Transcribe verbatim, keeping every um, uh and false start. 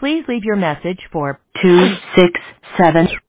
Please leave your message for two six seven